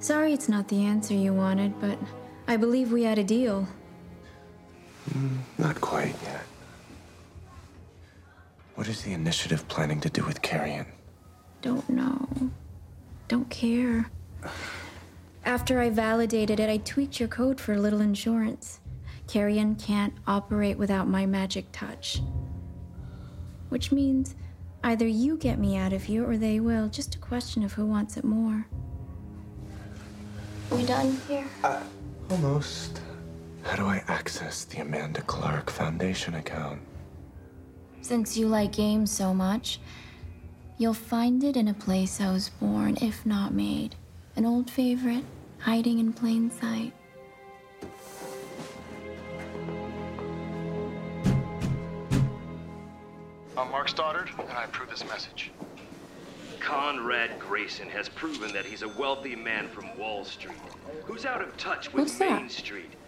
Sorry it's not the answer you wanted, but I believe we had a deal. Not quite yet. What is the initiative planning to do with Carrion? Don't know. Don't care. After I validated it, I tweaked your code for a little insurance. Carrion can't operate without my magic touch. Which means either you get me out of here or they will. Just a question of who wants it more. We done here? Almost. How do I access the Amanda Clark Foundation account? Since you like games so much, you'll find it in a place I was born, if not made. An old favorite, hiding in plain sight. I'm Mark Stoddard, and I approve this message. Conrad Grayson has proven that he's a wealthy man from Wall Street, who's out of touch with What's that? Main Street,